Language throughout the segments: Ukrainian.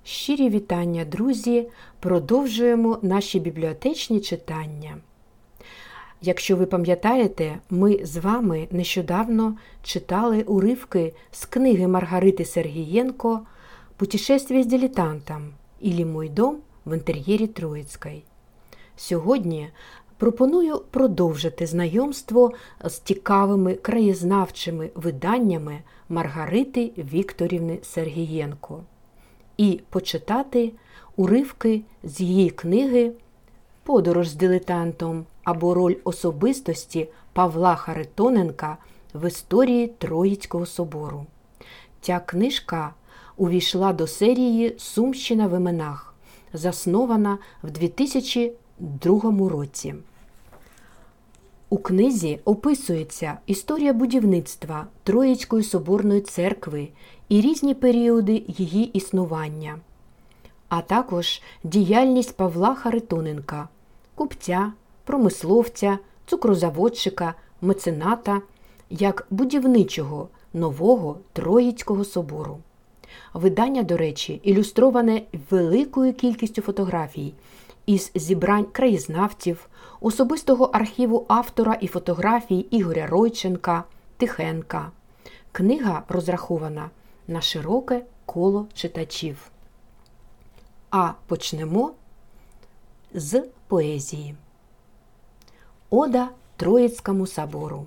Щирі вітання, друзі! Продовжуємо наші бібліотечні читання. Якщо ви пам'ятаєте, ми з вами нещодавно читали уривки з книги Маргарити Сергієнко «Путешествие с дилетантом» или «Мой дом в інтер'єрі Троїцької». Сьогодні пропоную продовжити знайомство з цікавими краєзнавчими виданнями Маргарити Вікторівни Сергієнко і почитати уривки з її книги «Подорож з дилетантом» або «Роль особистості Павла Харитоненка в історії Троїцького собору». Ця книжка увійшла до серії «Сумщина в іменах», заснована в 2002 році. У книзі описується історія будівництва Троїцької соборної церкви і різні періоди її існування, а також діяльність Павла Харитоненка, купця, промисловця, цукрозаводчика, мецената, як будівничого нового Троїцького собору. Видання, до речі, ілюстроване великою кількістю фотографій із зібрань краєзнавців, особистого архіву автора і фотографій Ігоря Ройченка, Тихенка. Книга розрахована на широке коло читачів. А почнемо з поезії. Ода Троицкому собору.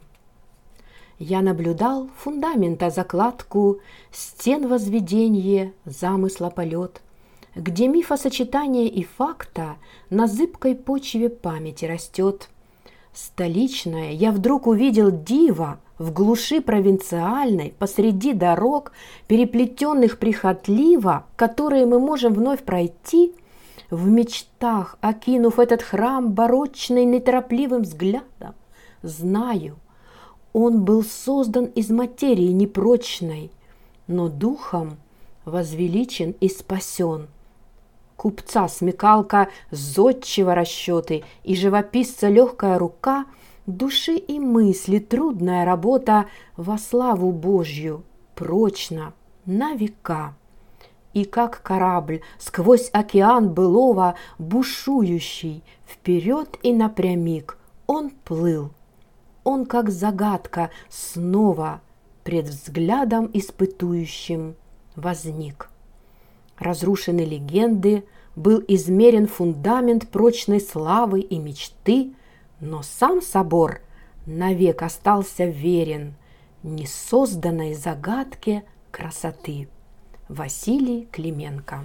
Я наблюдал фундамента закладку, стен возведение, замысла полет, где мифосочетание и факта на зыбкой почве памяти растет. Столичное я вдруг увидел диво в глуши провинциальной, посреди дорог, переплетенных прихотливо, которые мы можем вновь пройти, в мечтах, окинув этот храм барочный неторопливым взглядом. Знаю, он был создан из материи непрочной, но духом возвеличен и спасен. Купца смекалка зодчего расчеты и живописца легкая рука, души и мысли трудная работа во славу Божью, прочно, на века. И как корабль сквозь океан былого, бушующий, вперед и напрямик, он плыл. Он, как загадка, снова пред взглядом испытующим возник. Разрушены легенды, был измерен фундамент прочной славы и мечты, но сам собор навек остался верен несозданной загадке красоты. Василій Клименко.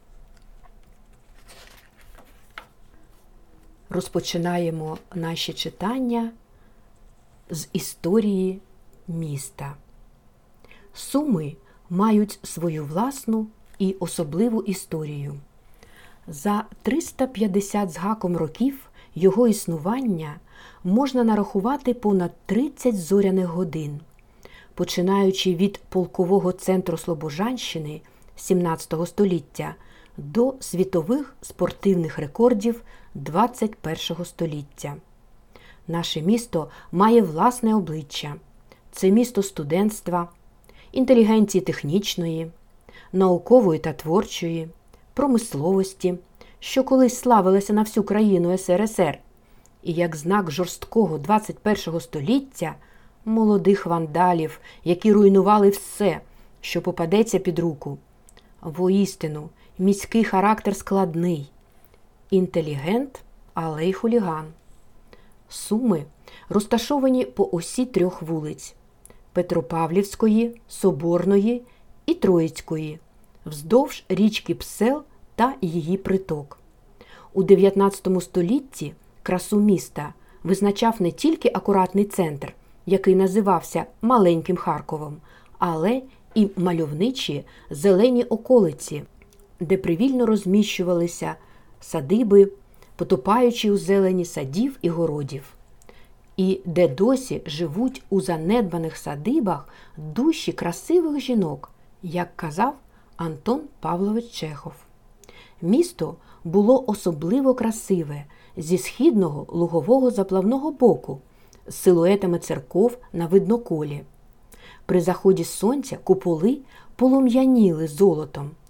Розпочинаємо наші читання з історії міста. Суми мають свою власну і особливу історію. За 350 з гаком років його існування можна нарахувати понад 30 зоряних годин, починаючи від полкового центру Слобожанщини 17 століття до світових спортивних рекордів 21 століття. Наше місто має власне обличчя. Це місто студентства, інтелігенції технічної, наукової та творчої, промисловості, що колись славилася на всю країну СРСР, і як знак жорсткого 21 століття молодих вандалів, які руйнували все, що попадеться під руку. Воістину, міський характер складний. Інтелігент, але й хуліган. Суми розташовані по осі трьох вулиць – Петропавлівської, Соборної і Троїцької, вздовж річки Псел та її приток. У 19 столітті красу міста визначав не тільки акуратний центр, який називався Маленьким Харковом, але і мальовничі зелені околиці, де привільно розміщувалися садиби, потопаючи у зелені садів і городів, і де досі живуть у занедбаних садибах душі красивих жінок, як казав Антон Павлович Чехов. Місто було особливо красиве зі східного лугового заплавного боку, з силуетами церков на видноколі. При заході сонця куполи полум'яніли золотом,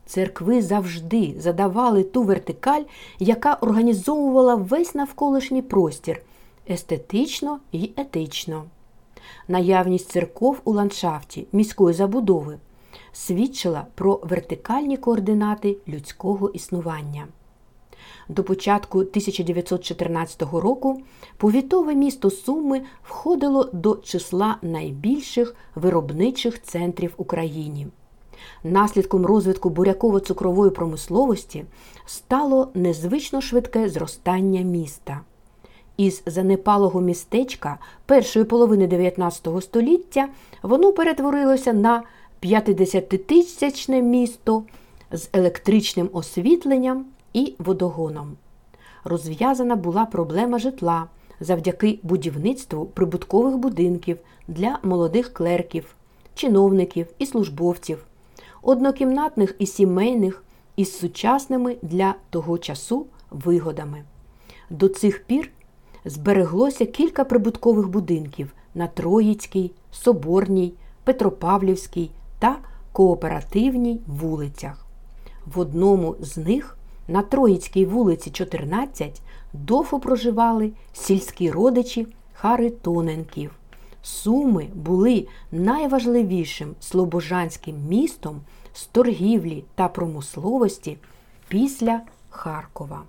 Церкви завжди задавали ту вертикаль, яка організовувала весь навколишній простір естетично і етично. Наявність церков у ландшафті міської забудови свідчила про вертикальні координати людського існування. До початку 1914 року повітове місто Суми входило до числа найбільших виробничих центрів в Україні. Наслідком розвитку буряково-цукрової промисловості стало незвично швидке зростання міста. Із занепалого містечка першої половини 19 століття воно перетворилося на 50-тисячне місто з електричним освітленням і водогоном. Розв'язана була проблема житла завдяки будівництву прибуткових будинків для молодих клерків, чиновників і службовців, однокімнатних і сімейних із сучасними для того часу вигодами. До цих пір збереглося кілька прибуткових будинків на Троїцькій, Соборній, Петропавлівській та Кооперативній вулицях. В одному з них, на Троїцькій вулиці 14, довго проживали сільські родичі Харитоненків. Суми були найважливішим слобожанським містом з торгівлі та промисловості після Харкова.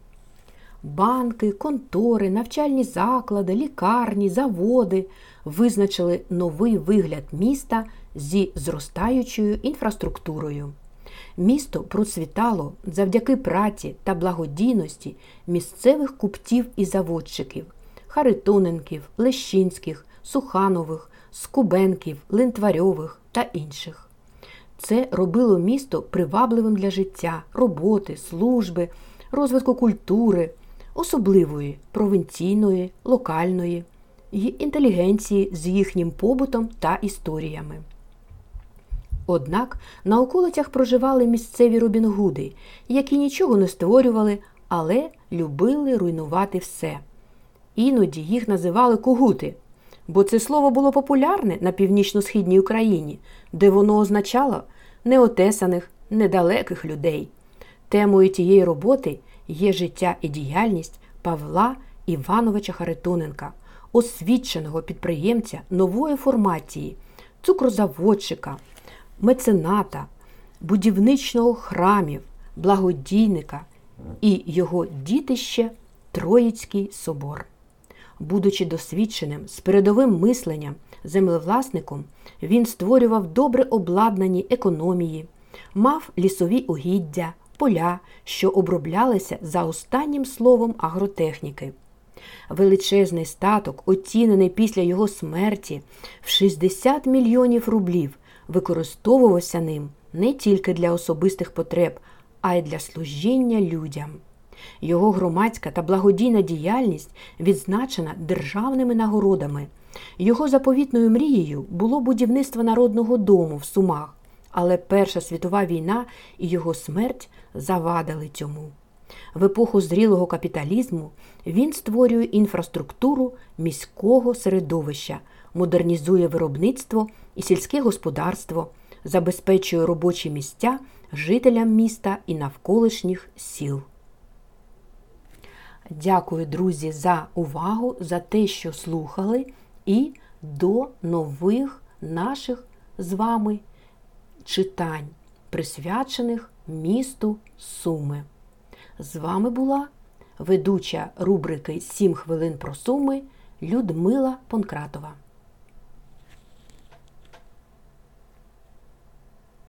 Банки, контори, навчальні заклади, лікарні, заводи визначили новий вигляд міста зі зростаючою інфраструктурою. Місто процвітало завдяки праці та благодійності місцевих купців і заводчиків – Харитоненків, Лещинських, Суханових, Скубенків, Линтварьових та інших. Це робило місто привабливим для життя, роботи, служби, розвитку культури, особливої, провінційної, локальної і інтелігенції з їхнім побутом та історіями. Однак на околицях проживали місцеві робінгуди, які нічого не створювали, але любили руйнувати все. Іноді їх називали когути, бо це слово було популярне на північно-східній Україні, де воно означало неотесаних, недалеких людей. Темою тієї роботи є життя і діяльність Павла Івановича Харитоненка, освіченого підприємця нової формації, цукрозаводчика, мецената, будівничного храмів, благодійника і його дітище Троїцький собор. Будучи досвідченим, з передовим мисленням, землевласником, він створював добре обладнані економії, мав лісові угіддя, поля, що оброблялися за останнім словом агротехніки. Величезний статок, оцінений після його смерті в 60 мільйонів рублів, використовувався ним не тільки для особистих потреб, а й для служіння людям. Його громадська та благодійна діяльність відзначена державними нагородами. Його заповітною мрією було будівництво Народного дому в Сумах, але Перша світова війна і його смерть завадили цьому. В епоху зрілого капіталізму він створює інфраструктуру міського середовища, модернізує виробництво і сільське господарство, забезпечує робочі місця жителям міста і навколишніх сіл. Дякую, друзі, за увагу, за те, що слухали, і до нових наших з вами читань, присвячених місту Суми. З вами була ведуча рубрики «7 хвилин про Суми» Людмила Понкратова.